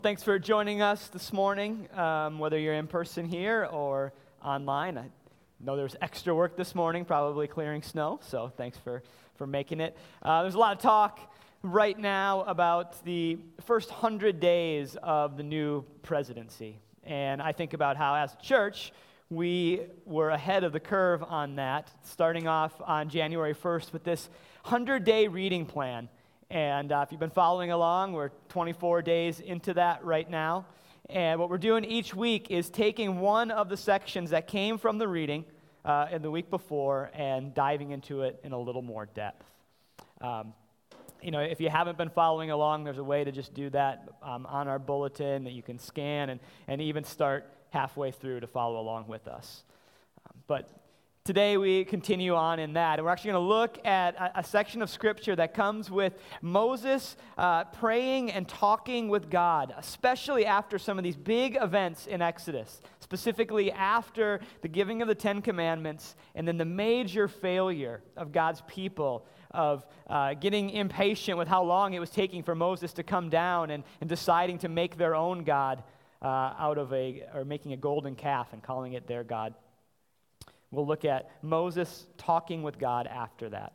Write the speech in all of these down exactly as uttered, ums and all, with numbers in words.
Thanks for joining us this morning, um, whether you're in person here or online. I know there's extra work this morning, probably clearing snow, so thanks for, for making it. Uh, there's a lot of talk right now about the first hundred days of the new presidency, and I think about how, as a church, we were ahead of the curve on that, starting off on January first with this hundred-day reading plan. And uh, if you've been following along, we're twenty-four days into that right now. And what we're doing each week is taking one of the sections that came from the reading uh, in the week before and diving into it in a little more depth. Um, you know, if you haven't been following along, there's a way to just do that um, on our bulletin that you can scan and, and even start halfway through to follow along with us. Um, but Today we continue on in that, and we're actually going to look at a, a section of Scripture that comes with Moses uh, praying and talking with God, especially after some of these big events in Exodus, specifically after the giving of the Ten Commandments and then the major failure of God's people of uh, getting impatient with how long it was taking for Moses to come down and, and deciding to make their own God uh, out of a, or making a golden calf and calling it their God. We'll look at Moses talking with God after that.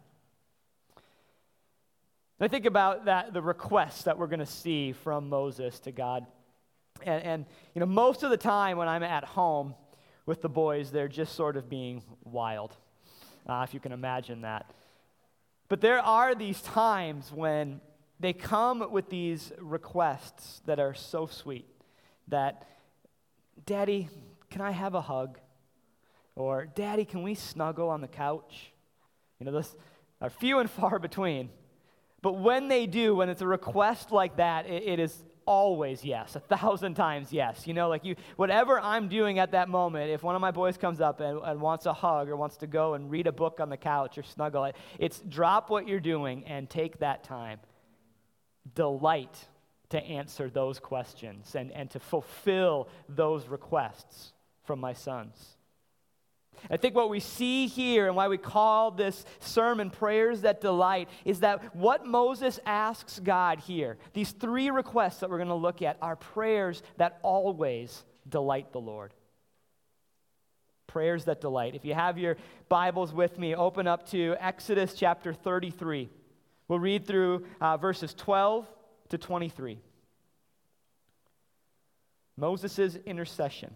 I think about that, the requests that we're going to see from Moses to God. And, and, you know, most of the time when I'm at home with the boys, they're just sort of being wild, uh, if you can imagine that. But there are these times when they come with these requests that are so sweet that, Daddy, can I have a hug? Or, Daddy, can we snuggle on the couch? You know, those are few and far between. But when they do, when it's a request like that, it, it is always yes, a thousand times yes. You know, like you, whatever I'm doing at that moment, if one of my boys comes up and, and wants a hug or wants to go and read a book on the couch or snuggle, it, it's drop what you're doing and take that time. Delight to answer those questions and, and to fulfill those requests from my sons. I think what we see here and why we call this sermon Prayers That Delight is that what Moses asks God here, these three requests that we're going to look at, are prayers that always delight the Lord. Prayers that delight. If you have your Bibles with me, open up to Exodus chapter thirty-three. We'll read through uh, verses twelve to twenty-three. Moses' intercession.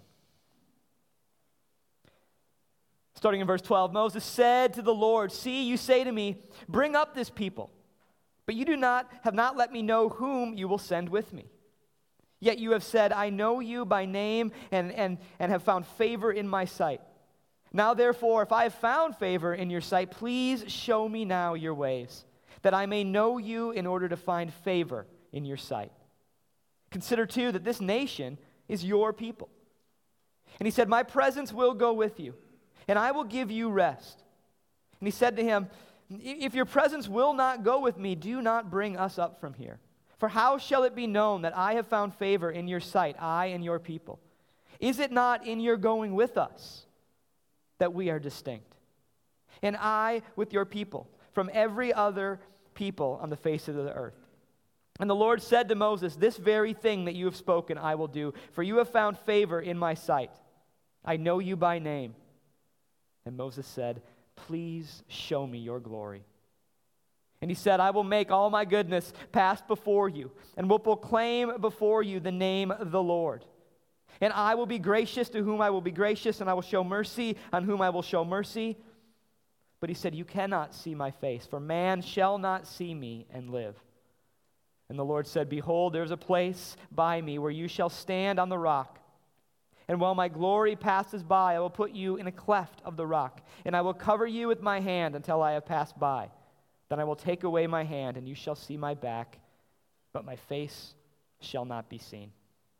Starting in verse twelve, Moses said to the Lord, "See, you say to me, bring up this people, but you do not have not let me know whom you will send with me. Yet you have said, I know you by name and, and, and have found favor in my sight. Now therefore, if I have found favor in your sight, please show me now your ways, that I may know you in order to find favor in your sight. Consider too that this nation is your people." And he said, "My presence will go with you, and I will give you rest." And he said to him, "If your presence will not go with me, do not bring us up from here. For how shall it be known that I have found favor in your sight, I and your people? Is it not in your going with us that we are distinct? And I with your people, from every other people on the face of the earth." And the Lord said to Moses, "This very thing that you have spoken I will do, for you have found favor in my sight. I know you by name." And Moses said, "Please show me your glory." And he said, "I will make all my goodness pass before you, and will proclaim before you the name of the Lord. And I will be gracious to whom I will be gracious, and I will show mercy on whom I will show mercy." But he said, "You cannot see my face, for man shall not see me and live." And the Lord said, "Behold, there is a place by me where you shall stand on the rock. And while my glory passes by, I will put you in a cleft of the rock, and I will cover you with my hand until I have passed by. Then I will take away my hand, and you shall see my back, but my face shall not be seen."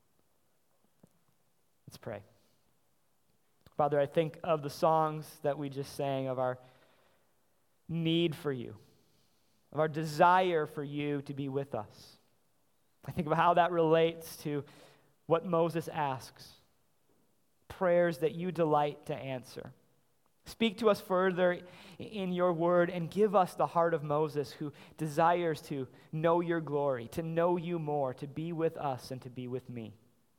Let's pray. Father, I think of the songs that we just sang, of our need for you, of our desire for you to be with us. I think of how that relates to what Moses asks. Prayers that you delight to answer, Speak to us further in your word and give us the heart of Moses, who desires to know your glory, to know you more, to be with us and to be with me.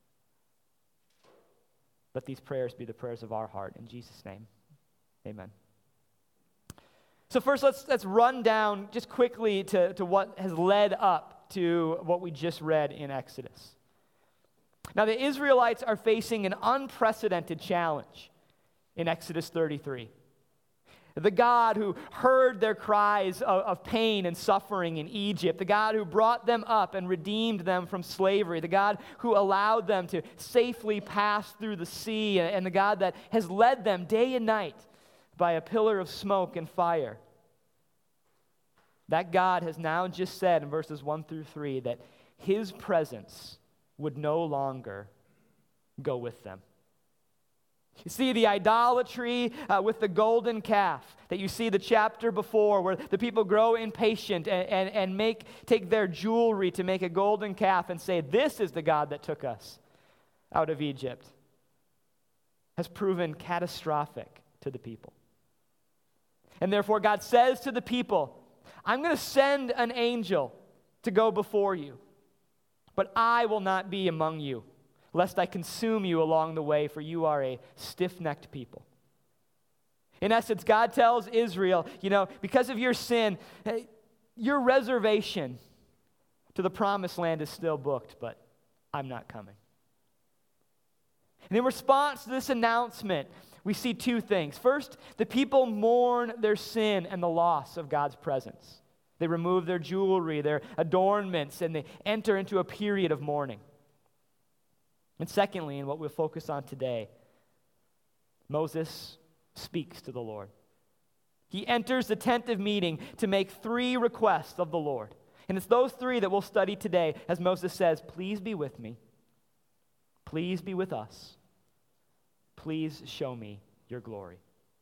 Let these prayers be the prayers of our heart. In Jesus' name, amen. So first, let's, let's run down just quickly to, to what has led up to what we just read in Exodus. Now, the Israelites are facing an unprecedented challenge in Exodus thirty-three. The God who heard their cries of, of pain and suffering in Egypt, the God who brought them up and redeemed them from slavery, the God who allowed them to safely pass through the sea, and the God that has led them day and night by a pillar of smoke and fire. That God has now just said in verses one through three that his presence would no longer go with them. You see the idolatry uh, with the golden calf that you see the chapter before, where the people grow impatient and, and, and make take their jewelry to make a golden calf and say, this is the God that took us out of Egypt, has proven catastrophic to the people. And therefore God says to the people, I'm going to send an angel to go before you, but I will not be among you, lest I consume you along the way, for you are a stiff-necked people. In essence, God tells Israel, you know, because of your sin, your reservation to the promised land is still booked, but I'm not coming. And in response to this announcement, we see two things. First, the people mourn their sin and the loss of God's presence. They remove their jewelry, their adornments, and they enter into a period of mourning. And secondly, and what we'll focus on today, Moses speaks to the Lord. He enters the tent of meeting to make three requests of the Lord. And it's those three that we'll study today as Moses says, please be with me. Please be with us. Please show me your glory.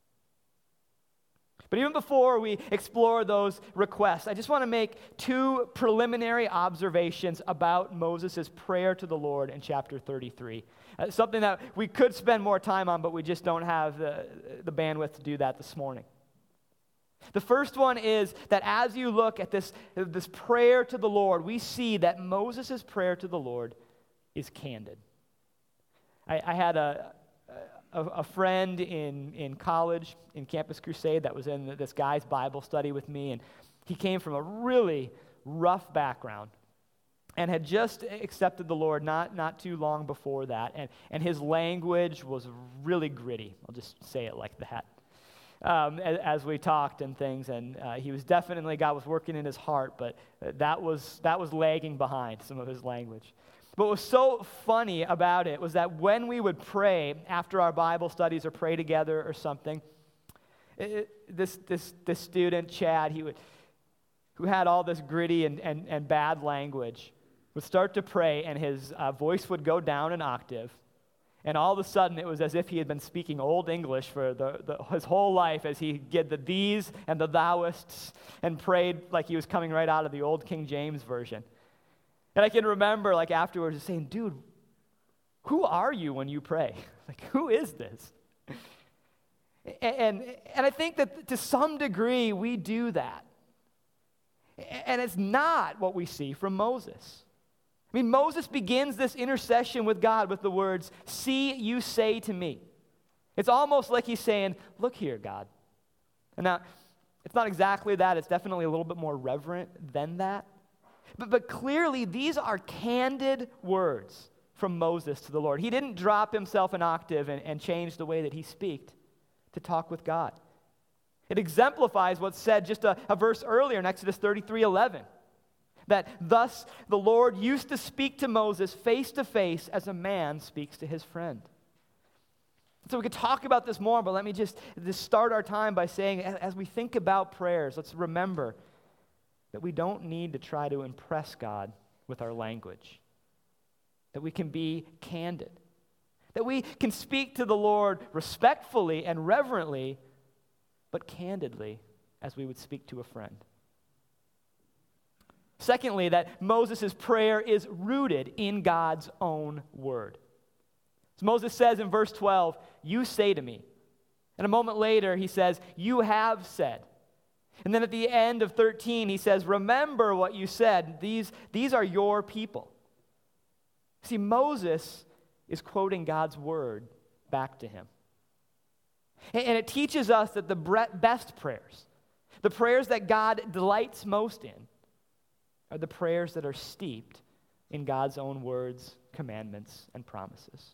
But even before we explore those requests, I just want to make two preliminary observations about Moses' prayer to the Lord in chapter thirty-three. Uh, something that we could spend more time on, but we just don't have the, the bandwidth to do that this morning. The first one is that as you look at this, this prayer to the Lord, we see that Moses' prayer to the Lord is candid. I, I had a... A, a friend in, in college, in Campus Crusade, that was in this guy's Bible study with me, and he came from a really rough background and had just accepted the Lord not, not too long before that, and, and his language was really gritty. I'll just say it like that. Um, as, as we talked and things, and uh, he was definitely, God was working in his heart, but that was that was lagging behind some of his language. But what was so funny about it was that when we would pray after our Bible studies or pray together or something, it, this this this student, Chad, he would, who had all this gritty and, and, and bad language, would start to pray, and his uh, voice would go down an octave, and all of a sudden it was as if he had been speaking Old English for the, the, his whole life, as he did the thees and the thouists and prayed like he was coming right out of the old King James Version. And I can remember, like, afterwards just saying, dude, who are you when you pray? Like, who is this? And, and I think that to some degree we do that. And it's not what we see from Moses. I mean, Moses begins this intercession with God with the words, see, you say to me. It's almost like he's saying, look here, God. And now, it's not exactly that. It's definitely a little bit more reverent than that. But, but clearly, these are candid words from Moses to the Lord. He didn't drop himself an octave and, and change the way that he speak to talk with God. It exemplifies what's said just a, a verse earlier in Exodus thirty-three eleven. That thus the Lord used to speak to Moses face to face as a man speaks to his friend. So we could talk about this more, but let me just, just start our time by saying, as we think about prayers, let's remember that we don't need to try to impress God with our language. That we can be candid. That we can speak to the Lord respectfully and reverently, but candidly, as we would speak to a friend. Secondly, that Moses' prayer is rooted in God's own word. As Moses says in verse twelve, you say to me. And a moment later, he says, you have said. And then at the end of thirteen, he says, remember what you said. These, these are your people. See, Moses is quoting God's word back to him. And it teaches us that the best prayers, the prayers that God delights most in, are the prayers that are steeped in God's own words, commandments, and promises.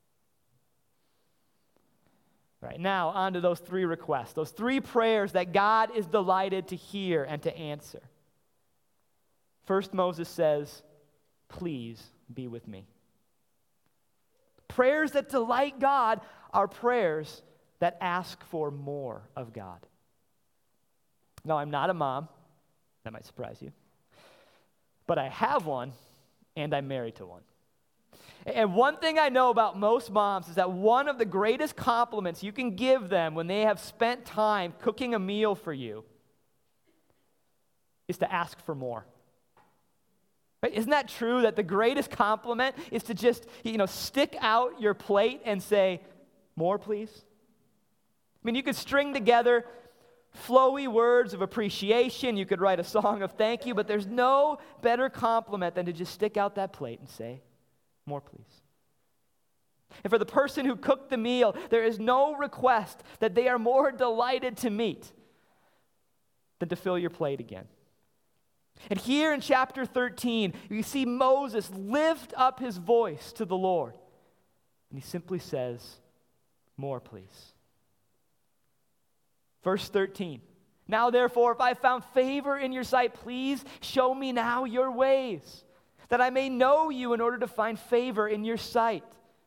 All right, now on to those three requests, those three prayers that God is delighted to hear and to answer. First, Moses says, please be with me. Prayers that delight God are prayers that ask for more of God. Now, I'm not a mom. That might surprise you. But I have one, and I'm married to one. And one thing I know about most moms is that one of the greatest compliments you can give them when they have spent time cooking a meal for you is to ask for more. Right? Isn't that true that the greatest compliment is to just, you know, stick out your plate and say, more, please? I mean, you could string together flowy words of appreciation. You could write a song of thank you, but there's no better compliment than to just stick out that plate and say, more, please. And for the person who cooked the meal, there is no request that they are more delighted to meet than to fill your plate again. And here in chapter thirteen, you see Moses lift up his voice to the Lord. And he simply says, more, please. Verse thirteen, now therefore, if I found favor in your sight, please show me now your ways, that I may know you in order to find favor in your sight.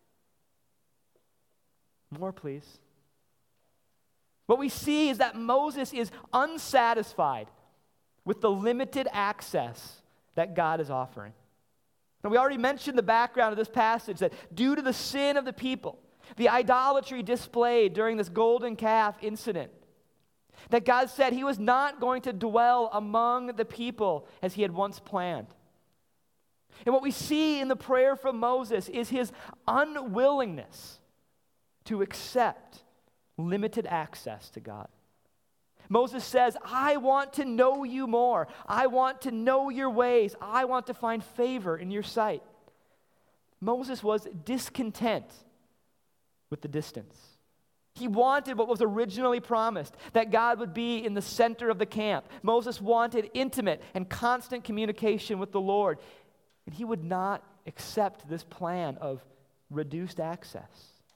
More, please. What we see is that Moses is unsatisfied with the limited access that God is offering. And we already mentioned the background of this passage, that due to the sin of the people, the idolatry displayed during this golden calf incident, that God said he was not going to dwell among the people as he had once planned. And what we see in the prayer from Moses is his unwillingness to accept limited access to God. Moses says, I want to know you more. I want to know your ways. I want to find favor in your sight. Moses was discontent with the distance. He wanted what was originally promised, that God would be in the center of the camp. Moses wanted intimate and constant communication with the Lord. And he would not accept this plan of reduced access.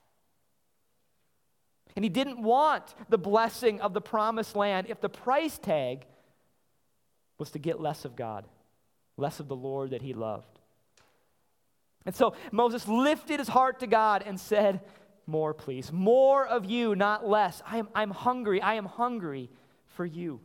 And he didn't want the blessing of the promised land if the price tag was to get less of God, less of the Lord that he loved. And so Moses lifted his heart to God and said, more, please. More of you, not less. I am, I'm hungry. I am hungry for you.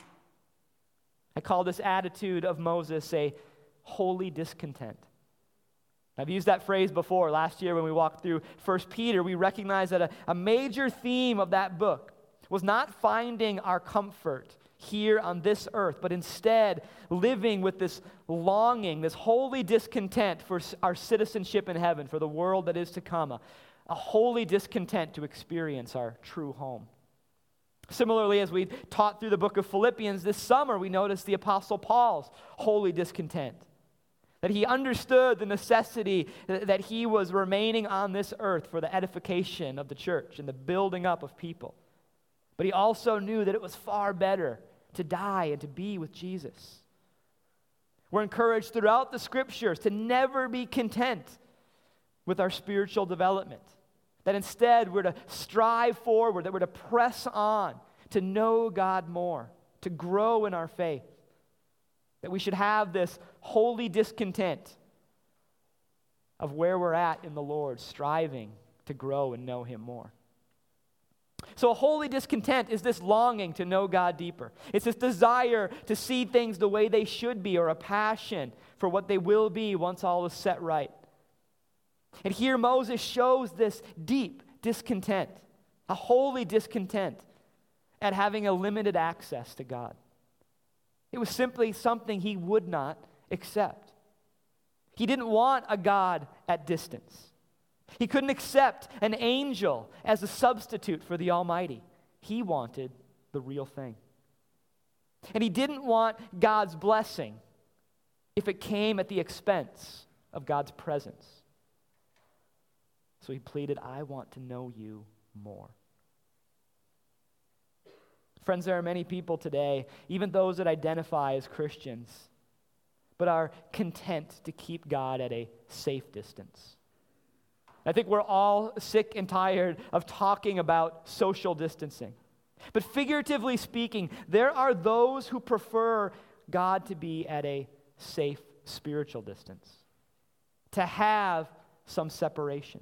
I call this attitude of Moses a holy discontent. I've used that phrase before. Last year when we walked through First Peter, we recognized that a, a major theme of that book was not finding our comfort here on this earth, but instead living with this longing, this holy discontent for our citizenship in heaven, for the world that is to come, a, a holy discontent to experience our true home. Similarly, as we taught through the book of Philippians this summer, we noticed the Apostle Paul's holy discontent. That he understood the necessity that he was remaining on this earth for the edification of the church and the building up of people. But he also knew that it was far better to die and to be with Jesus. We're encouraged throughout the scriptures to never be content with our spiritual development. That instead we're to strive forward, that we're to press on to know God more, to grow in our faith. That we should have this holy discontent of where we're at in the Lord, striving to grow and know him more. So a holy discontent is this longing to know God deeper. It's this desire to see things the way they should be, or a passion for what they will be once all is set right. And here Moses shows this deep discontent, a holy discontent at having a limited access to God. It was simply something he would not accept. He didn't want a God at distance. He couldn't accept an angel as a substitute for the Almighty. He wanted the real thing. And he didn't want God's blessing if it came at the expense of God's presence. So he pleaded, I want to know you more. Friends, there are many people today, even those that identify as Christians, but are content to keep God at a safe distance. I think we're all sick and tired of talking about social distancing. But figuratively speaking, there are those who prefer God to be at a safe spiritual distance, to have some separation.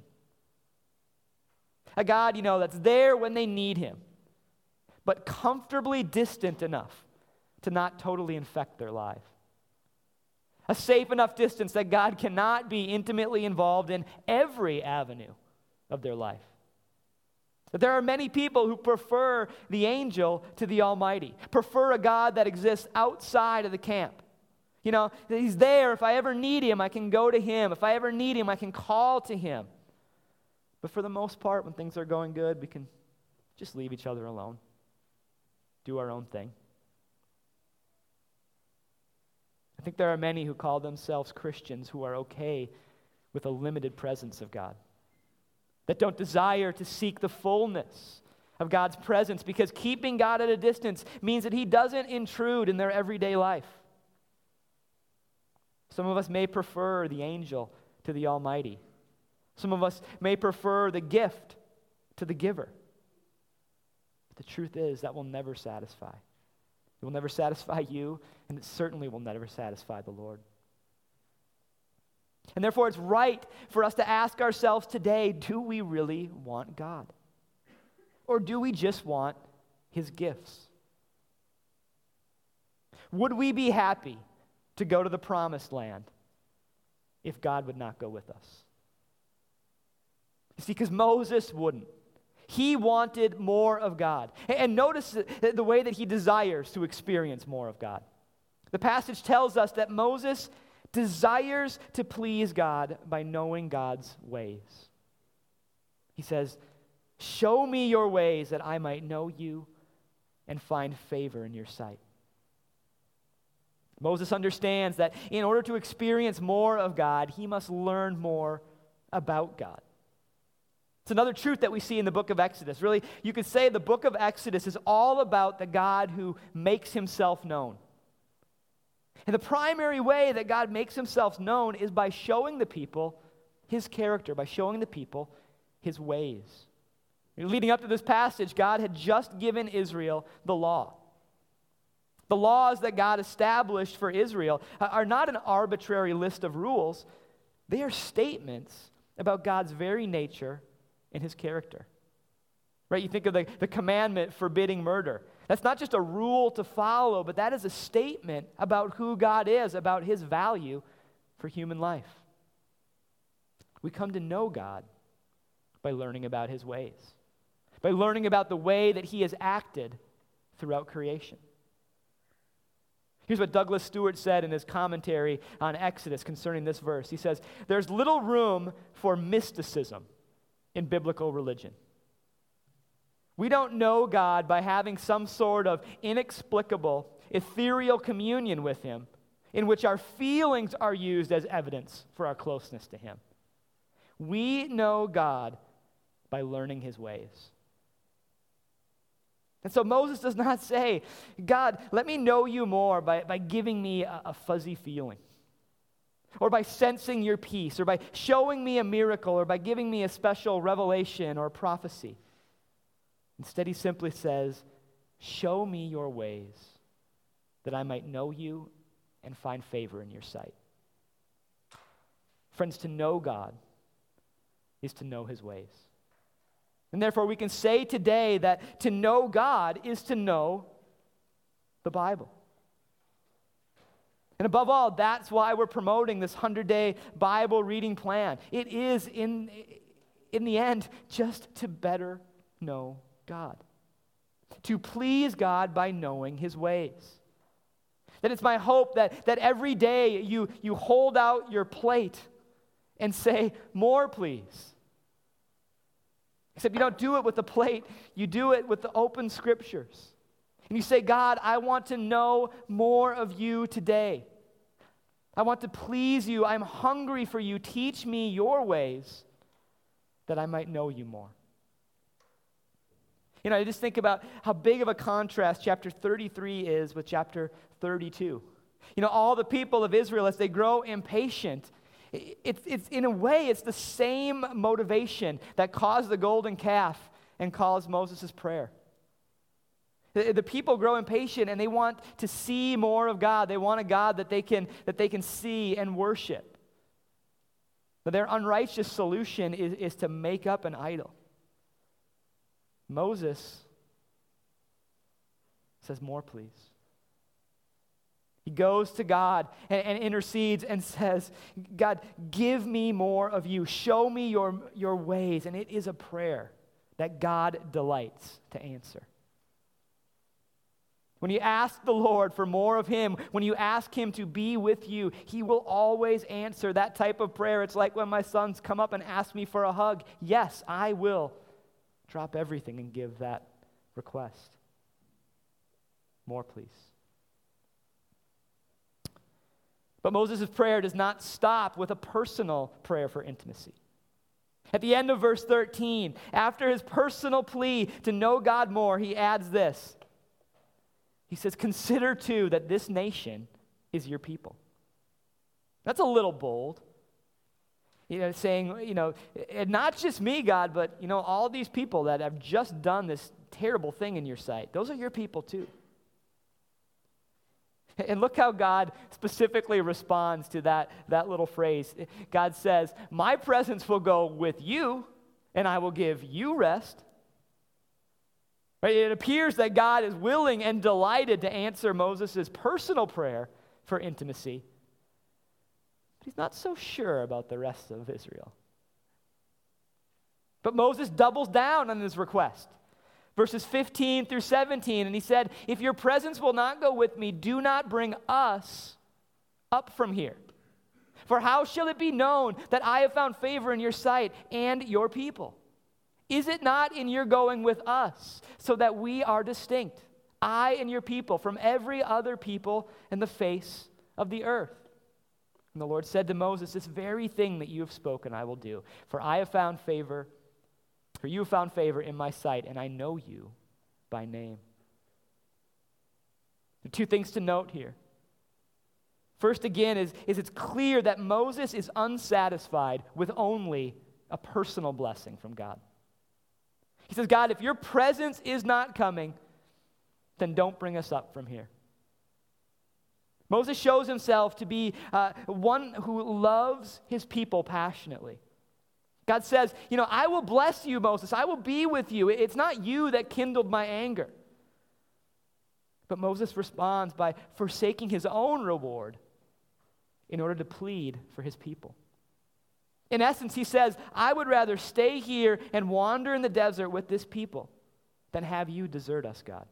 A God, you know, that's there when they need him, but comfortably distant enough to not totally infect their life. A safe enough distance that God cannot be intimately involved in every avenue of their life. But there are many people who prefer the angel to the Almighty, prefer a God that exists outside of the camp. You know, he's there. If I ever need him, I can go to him. If I ever need him, I can call to him. But for the most part, when things are going good, we can just leave each other alone, do our own thing. I think there are many who call themselves Christians who are okay with a limited presence of God, that don't desire to seek the fullness of God's presence because keeping God at a distance means that he doesn't intrude in their everyday life. Some of us may prefer the angel to the Almighty. Some of us may prefer the gift to the giver. But the truth is that will never satisfy. It will never satisfy you, and it certainly will never satisfy the Lord. And therefore, it's right for us to ask ourselves today, do we really want God? Or do we just want his gifts? Would we be happy to go to the promised land if God would not go with us? You see, because Moses wouldn't. He wanted more of God. And notice the way that he desires to experience more of God. The passage tells us that Moses desires to please God by knowing God's ways. He says, show me your ways that I might know you and find favor in your sight. Moses understands that in order to experience more of God, he must learn more about God. It's another truth that we see in the book of Exodus. Really, you could say the book of Exodus is all about the God who makes himself known. And the primary way that God makes himself known is by showing the people his character, by showing the people his ways. Leading up to this passage, God had just given Israel the law. The laws that God established for Israel are not an arbitrary list of rules. They are statements about God's very nature and his character. Right? You think of the, the commandment forbidding murder. That's not just a rule to follow, but that is a statement about who God is, about his value for human life. We come to know God by learning about his ways, by learning about the way that he has acted throughout creation. Here's what Douglas Stewart said in his commentary on Exodus concerning this verse. He says, there's little room for mysticism in biblical religion. We don't know God by having some sort of inexplicable, ethereal communion with him in which our feelings are used as evidence for our closeness to him. We know God by learning his ways. And so Moses does not say, God, let me know you more by, by giving me a, a fuzzy feeling, or by sensing your peace, or by showing me a miracle, or by giving me a special revelation or prophecy. Instead, he simply says, show me your ways that I might know you and find favor in your sight. Friends, to know God is to know his ways. And therefore, we can say today that to know God is to know the Bible. And above all, that's why we're promoting this hundred-day Bible reading plan. It is, in, in the end, just to better know God. To please God by knowing his ways. That it's my hope that, that every day you, you hold out your plate and say, more please. Except you don't do it with a plate. You do it with the open scriptures. And you say, God, I want to know more of you today. I want to please you. I'm hungry for you. Teach me your ways that I might know you more. You know, I just think about how big of a contrast chapter thirty-three is with chapter thirty-two. You know, all the people of Israel, as they grow impatient, it's, it's in a way, it's the same motivation that caused the golden calf and caused Moses' prayer. The, the people grow impatient and they want to see more of God. They want a God that they can, that they can see and worship. But their unrighteous solution is, is to make up an idol. Moses says, more, please. He goes to God and, and intercedes and says, God, give me more of you. Show me your, your ways. And it is a prayer that God delights to answer. When you ask the Lord for more of him, when you ask him to be with you, he will always answer that type of prayer. It's like when my sons come up and ask me for a hug. Yes, I will drop everything and give that request. More, please. But Moses' prayer does not stop with a personal prayer for intimacy. At the end of verse thirteen, after his personal plea to know God more, he adds this. He says, consider too that this nation is your people. That's a little bold. You know, saying, you know, and not just me, God, but, you know, all these people that have just done this terrible thing in your sight, those are your people too. And look how God specifically responds to that, that little phrase. God says, my presence will go with you, and I will give you rest. Right? It appears that God is willing and delighted to answer Moses' personal prayer for intimacy. But he's not so sure about the rest of Israel. But Moses doubles down on his request. Verses fifteen through seventeen, and he said, if your presence will not go with me, do not bring us up from here. For how shall it be known that I have found favor in your sight and your people? Is it not in your going with us, so that we are distinct, I and your people, from every other people in the face of the earth? And the Lord said to Moses, this very thing that you have spoken I will do, for I have found favor For you have found favor in my sight, and I know you by name. There are two things to note here. First, again, is, is it's clear that Moses is unsatisfied with only a personal blessing from God. He says, God, if your presence is not coming, then don't bring us up from here. Moses shows himself to be uh, one who loves his people passionately. God says, you know, I will bless you, Moses. I will be with you. It's not you that kindled my anger. But Moses responds by forsaking his own reward in order to plead for his people. In essence, he says, I would rather stay here and wander in the desert with this people than have you desert us, God.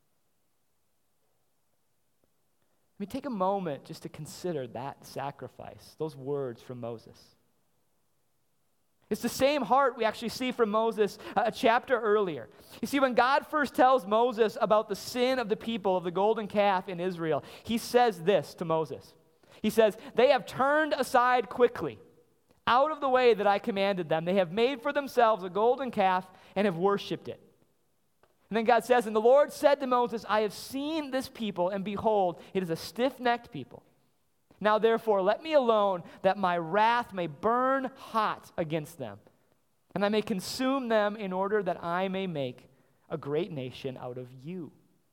Let me take a moment just to consider that sacrifice, those words from Moses. It's the same heart we actually see from Moses a chapter earlier. You see, when God first tells Moses about the sin of the people of the golden calf in Israel, he says this to Moses. He says, they have turned aside quickly, out of the way that I commanded them. They have made for themselves a golden calf and have worshipped it. And then God says, and the Lord said to Moses, I have seen this people, and behold, it is a stiff-necked people. Now therefore, let me alone, that my wrath may burn hot against them, and I may consume them in order that I may make a great nation out of you.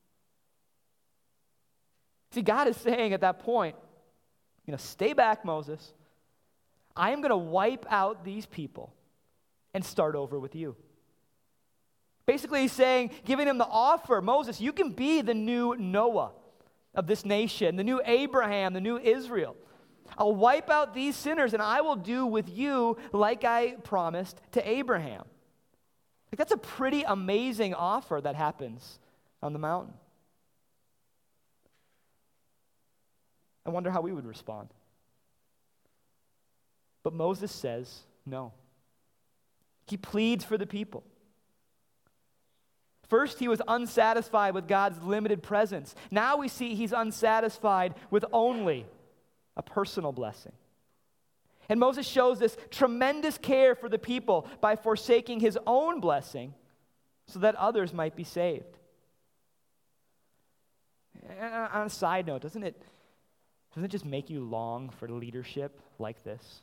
See, God is saying at that point, you know, stay back, Moses. I am going to wipe out these people and start over with you. Basically, he's saying, giving him the offer, Moses, you can be the new Noah of this nation, the new Abraham, the new Israel. I'll wipe out these sinners, and I will do with you like I promised to Abraham. Like, that's a pretty amazing offer that happens on the mountain. I wonder how we would respond. But Moses says no. He pleads for the people. First, he was unsatisfied with God's limited presence. Now we see he's unsatisfied with only a personal blessing. And Moses shows this tremendous care for the people by forsaking his own blessing so that others might be saved. And on a side note, doesn't it, doesn't it just make you long for leadership like this?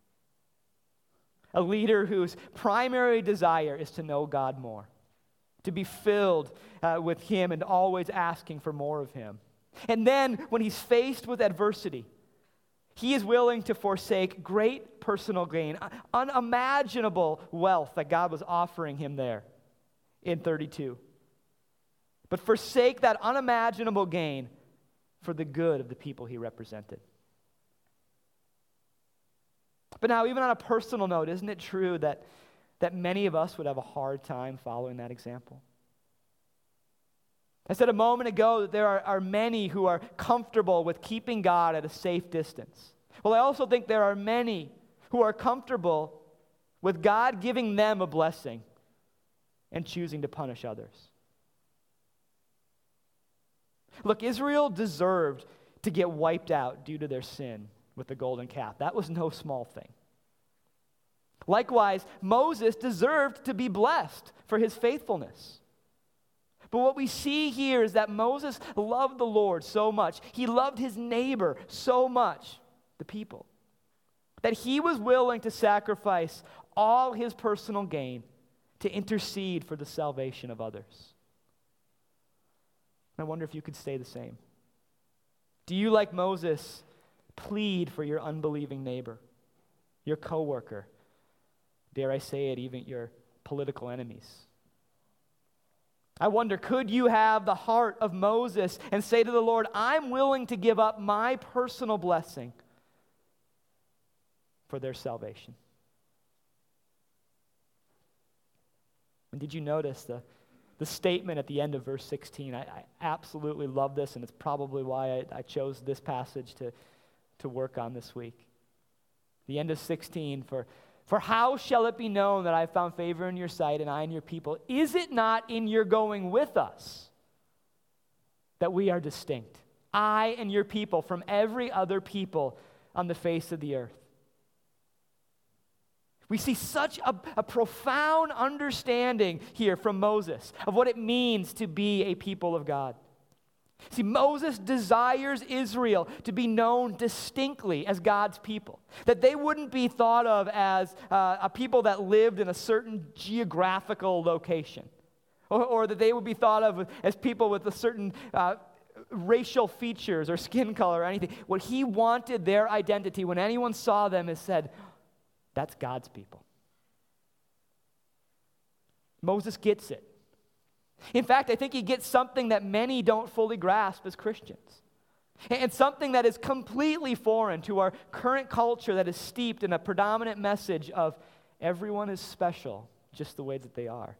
A leader whose primary desire is to know God more, to be filled uh, with him and always asking for more of him. And then when he's faced with adversity, he is willing to forsake great personal gain, unimaginable wealth that God was offering him there in thirty-two. But forsake that unimaginable gain for the good of the people he represented. But now, even on a personal note, isn't it true that, that many of us would have a hard time following that example? I said a moment ago that there are, are many who are comfortable with keeping God at a safe distance. Well, I also think there are many who are comfortable with God giving them a blessing and choosing to punish others. Look, Israel deserved to get wiped out due to their sin with the golden calf. That was no small thing. Likewise, Moses deserved to be blessed for his faithfulness. But what we see here is that Moses loved the Lord so much. He loved his neighbor so much, the people, that he was willing to sacrifice all his personal gain to intercede for the salvation of others. I wonder if you could say the same. Do you, like Moses, plead for your unbelieving neighbor, your coworker, dare I say it, even your political enemies? I wonder, could you have the heart of Moses and say to the Lord, I'm willing to give up my personal blessing for their salvation? And did you notice the, the statement at the end of verse sixteen? I, I absolutely love this, and it's probably why I, I chose this passage to, to work on this week. The end of sixteen, for For how shall it be known that I have found favor in your sight, and I in your people? Is it not in your going with us that we are distinct, I and your people, from every other people on the face of the earth? We see such a, a profound understanding here from Moses of what it means to be a people of God. See, Moses desires Israel to be known distinctly as God's people, that they wouldn't be thought of as uh, a people that lived in a certain geographical location, or, or that they would be thought of as people with a certain uh, racial features or skin color or anything. What he wanted their identity, when anyone saw them, is said, that's God's people. Moses gets it. In fact, I think he gets something that many don't fully grasp as Christians, and something that is completely foreign to our current culture that is steeped in a predominant message of everyone is special just the way that they are.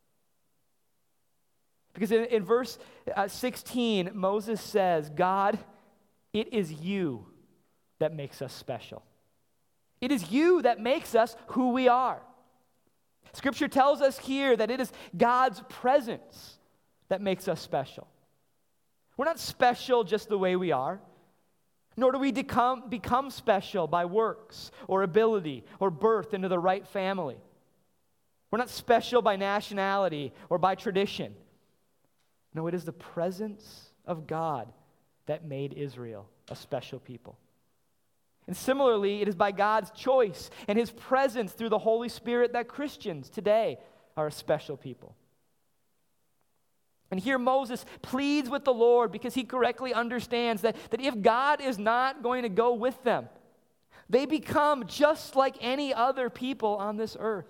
Because in, in verse uh, sixteen, Moses says, God, it is you that makes us special. It is you that makes us who we are. Scripture tells us here that it is God's presence that makes us special. We're not special just the way we are, nor do we become, become special by works or ability or birth into the right family. We're not special by nationality or by tradition. No, it is the presence of God that made Israel a special people. And similarly, it is by God's choice and his presence through the Holy Spirit that Christians today are a special people. And here Moses pleads with the Lord because he correctly understands that, that if God is not going to go with them, they become just like any other people on this earth.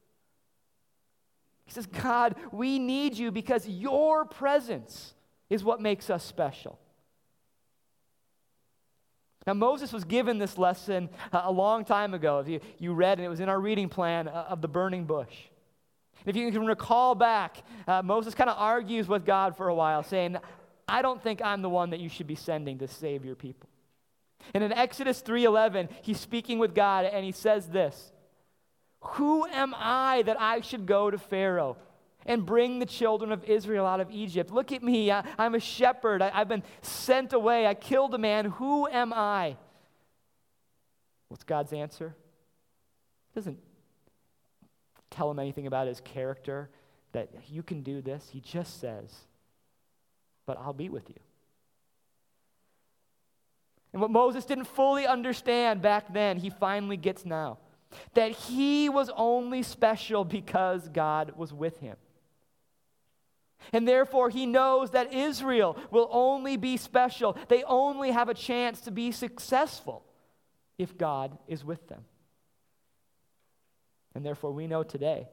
He says, God, we need you because your presence is what makes us special. Now, Moses was given this lesson uh, a long time ago. If you, you read, and it was in our reading plan uh, of the burning bush. If you can recall back, uh, Moses kind of argues with God for a while, saying, I don't think I'm the one that you should be sending to save your people. And in Exodus three eleven, he's speaking with God, and he says this, who am I that I should go to Pharaoh and bring the children of Israel out of Egypt. Look at me. I, I'm a shepherd. I, I've been sent away. I killed a man. Who am I? What's God's answer? He doesn't tell him anything about his character, that you can do this. He just says, but I'll be with you. And what Moses didn't fully understand back then, he finally gets now. That he was only special because God was with him. And therefore, he knows that Israel will only be special. They only have a chance to be successful if God is with them. And therefore, we know today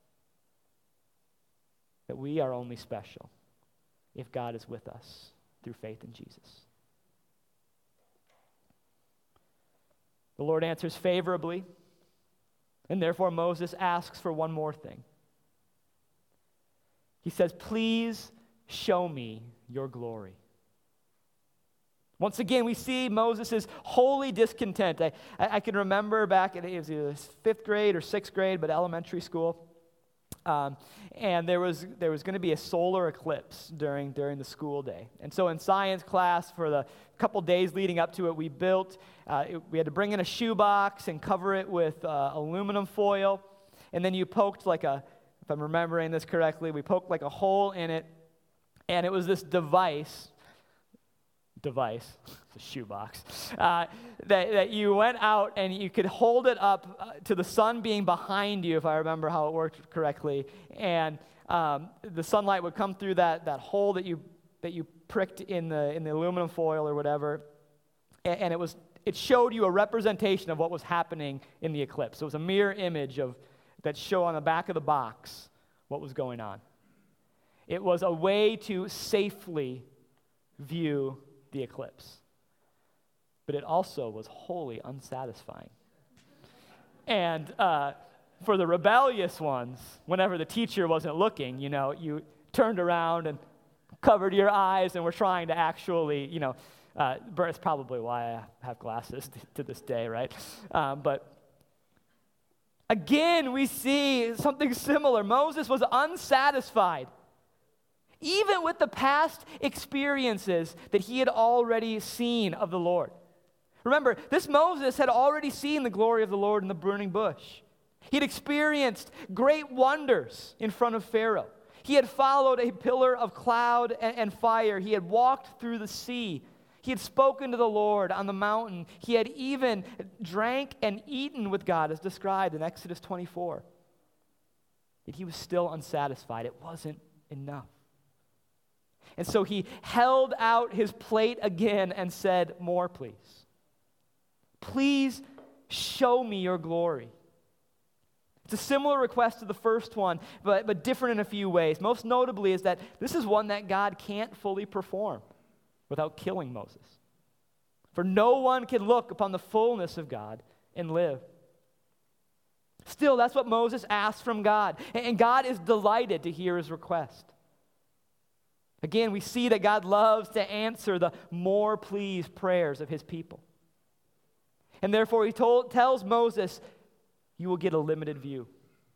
that we are only special if God is with us through faith in Jesus. The Lord answers favorably, and therefore Moses asks for one more thing. He says, please show me your glory. Once again, we see Moses' holy discontent. I, I can remember back, in, it was either fifth grade or sixth grade, but elementary school. Um, and there was there was going to be a solar eclipse during during the school day. And so in science class, for the couple days leading up to it, we built, uh, it, we had to bring in a shoebox and cover it with uh, aluminum foil. And then you poked like a, if I'm remembering this correctly, we poked like a hole in it. And it was this device, device, it's a shoebox, uh, that, that you went out and you could hold it up uh, to the sun being behind you, if I remember how it worked correctly, and um, the sunlight would come through that, that hole that you that you pricked in the in the aluminum foil or whatever, and, and it was it showed you a representation of what was happening in the eclipse. It was a mirror image of that showed on the back of the box what was going on. It was a way to safely view the eclipse. But it also was wholly unsatisfying. And uh, for the rebellious ones, whenever the teacher wasn't looking, you know, you turned around and covered your eyes and were trying to actually, you know, uh, it's probably why I have glasses t- to this day, right? Um, but again, we see something similar. Moses was unsatisfied, even with the past experiences that he had already seen of the Lord. Remember, this Moses had already seen the glory of the Lord in the burning bush. He'd experienced great wonders in front of Pharaoh. He had followed a pillar of cloud and, and fire. He had walked through the sea. He had spoken to the Lord on the mountain. He had even drank and eaten with God, as described in Exodus twenty-four. Yet he was still unsatisfied. It wasn't enough. And so he held out his plate again and said, more, please. Please show me your glory. It's a similar request to the first one, but, but different in a few ways. Most notably is that this is one that God can't fully perform without killing Moses. For no one can look upon the fullness of God and live. Still, that's what Moses asked from God, and God is delighted to hear his request. Again, we see that God loves to answer the more please prayers of his people. And therefore, he told, tells Moses, you will get a limited view.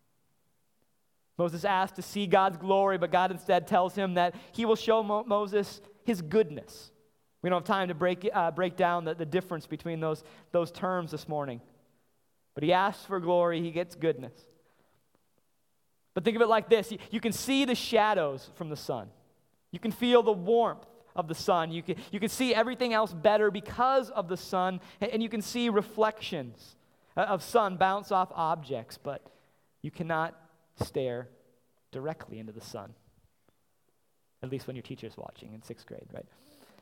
Moses asked to see God's glory, but God instead tells him that he will show Mo- Moses his goodness. We don't have time to break, uh, break down the, the difference between those, those terms this morning. But he asks for glory, he gets goodness. But think of it like this. You, you can see the shadows from the sun. You can feel the warmth of the sun. You can, you can see everything else better because of the sun, and, and you can see reflections of sun bounce off objects, but you cannot stare directly into the sun, at least when your teacher's watching in sixth grade, right?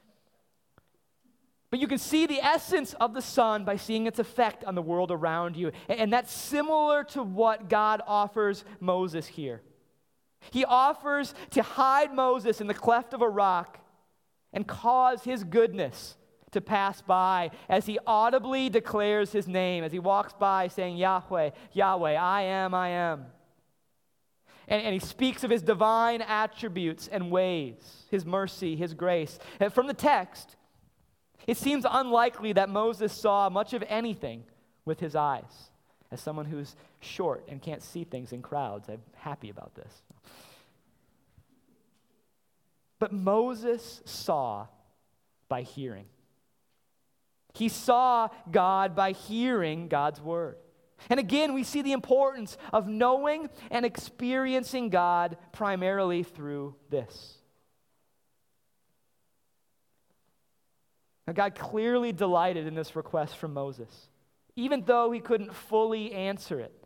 But you can see the essence of the sun by seeing its effect on the world around you, and, and that's similar to what God offers Moses here. He offers to hide Moses in the cleft of a rock and cause his goodness to pass by as he audibly declares his name, as he walks by saying, Yahweh, Yahweh, I am, I am. And, and he speaks of his divine attributes and ways, his mercy, his grace. And from the text, it seems unlikely that Moses saw much of anything with his eyes. As someone who's short and can't see things in crowds, I'm happy about this. But Moses saw by hearing. He saw God by hearing God's word. And again, we see the importance of knowing and experiencing God primarily through this. Now, God clearly delighted in this request from Moses, even though he couldn't fully answer it.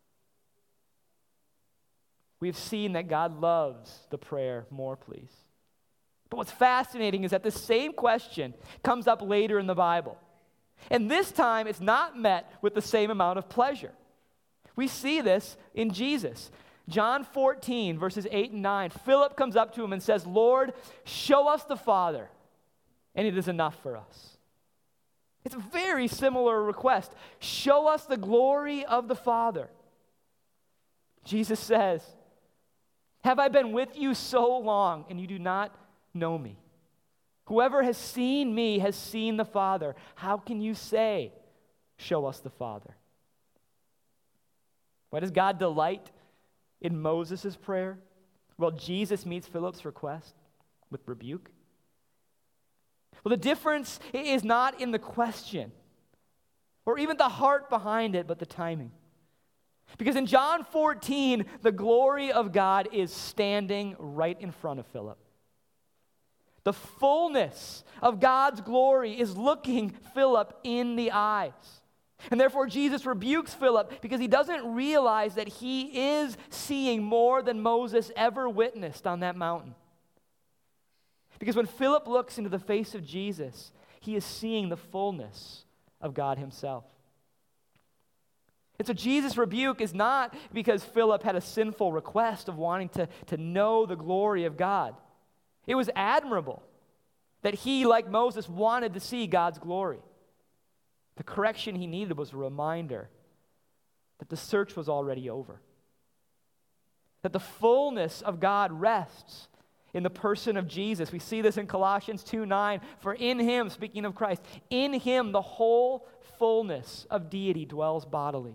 We've seen that God loves the prayer, "More, please." But what's fascinating is that the same question comes up later in the Bible. And this time, it's not met with the same amount of pleasure. We see this in Jesus. John fourteen, verses eight and nine, Philip comes up to him and says, "Lord, show us the Father, and it is enough for us." It's a very similar request. Show us the glory of the Father. Jesus says, "Have I been with you so long, and you do not know me? Whoever has seen me has seen the Father. How can you say, 'Show us the Father'?" Why does God delight in Moses' prayer? Well, Jesus meets Philip's request with rebuke. Well, the difference is not in the question or even the heart behind it, but the timing. Because in John fourteen, the glory of God is standing right in front of Philip. The fullness of God's glory is looking Philip in the eyes. And therefore, Jesus rebukes Philip because he doesn't realize that he is seeing more than Moses ever witnessed on that mountain. Because when Philip looks into the face of Jesus, he is seeing the fullness of God himself. And so Jesus' rebuke is not because Philip had a sinful request of wanting to, to know the glory of God. It was admirable that he, like Moses, wanted to see God's glory. The correction he needed was a reminder that the search was already over. That the fullness of God rests in the person of Jesus. We see this in Colossians two nine. For in him, speaking of Christ, in him the whole fullness of deity dwells bodily.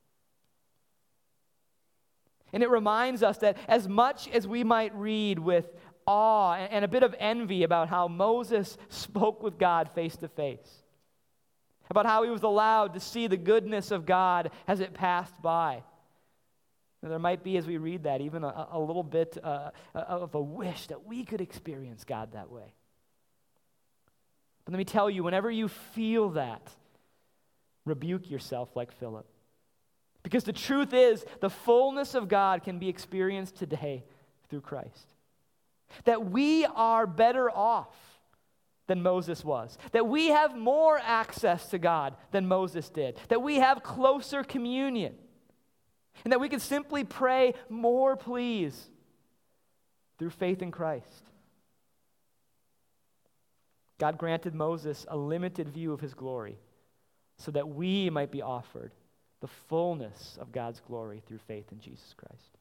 And it reminds us that as much as we might read with awe and a bit of envy about how Moses spoke with God face to face, about how he was allowed to see the goodness of God as it passed by, there might be, as we read that, even a, a little bit uh, of a wish that we could experience God that way. But let me tell you, whenever you feel that, rebuke yourself like Philip. Because the truth is, the fullness of God can be experienced today through Christ. That we are better off than Moses was. That we have more access to God than Moses did. That we have closer communion. And that we can simply pray, "More, please," through faith in Christ. God granted Moses a limited view of his glory so that we might be offered the fullness of God's glory through faith in Jesus Christ.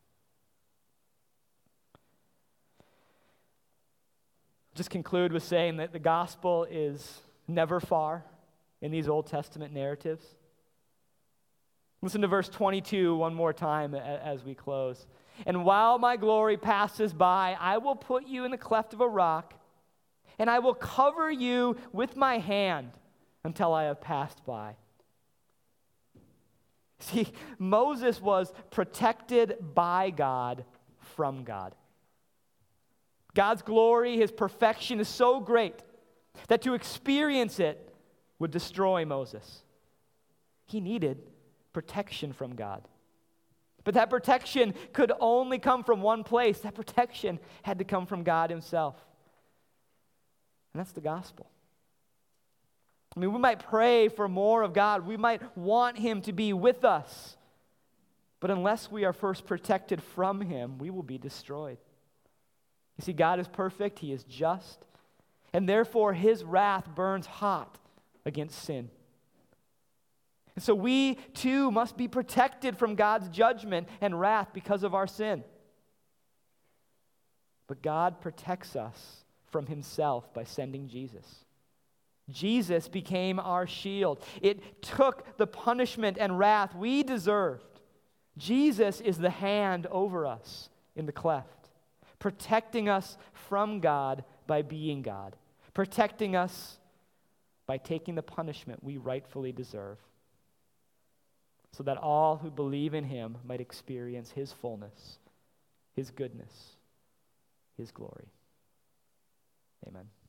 I'll just conclude with saying that the gospel is never far in these Old Testament narratives. Listen to verse twenty-two one more time as we close. "And while my glory passes by, I will put you in the cleft of a rock, and I will cover you with my hand until I have passed by." See, Moses was protected by God from God. God's glory, his perfection is so great that to experience it would destroy Moses. He needed protection from God. But that protection could only come from one place. That protection had to come from God himself. And that's the gospel. I mean, we might pray for more of God. We might want him to be with us. But unless we are first protected from him, we will be destroyed. You see, God is perfect. He is just. And therefore, his wrath burns hot against sin. And so we, too, must be protected from God's judgment and wrath because of our sin. But God protects us from himself by sending Jesus. Jesus became our shield. It took the punishment and wrath we deserved. Jesus is the hand over us in the cleft, protecting us from God by being God, protecting us by taking the punishment we rightfully deserve, so that all who believe in him might experience his fullness, his goodness, his glory. Amen.